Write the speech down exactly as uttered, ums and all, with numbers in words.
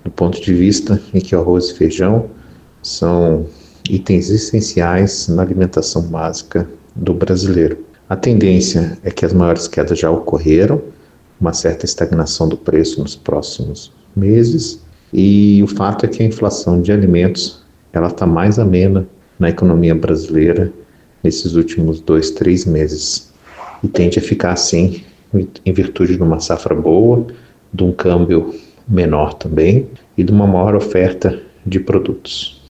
do ponto de vista em que o arroz e feijão são itens essenciais na alimentação básica do brasileiro. A tendência é que as maiores quedas já ocorreram, uma certa estagnação do preço nos próximos meses, e o fato é que a inflação de alimentos ela está mais amena na economia brasileira nesses últimos dois, três meses, e tende a ficar assim em virtude de uma safra boa, de um câmbio menor também e de uma maior oferta de produtos.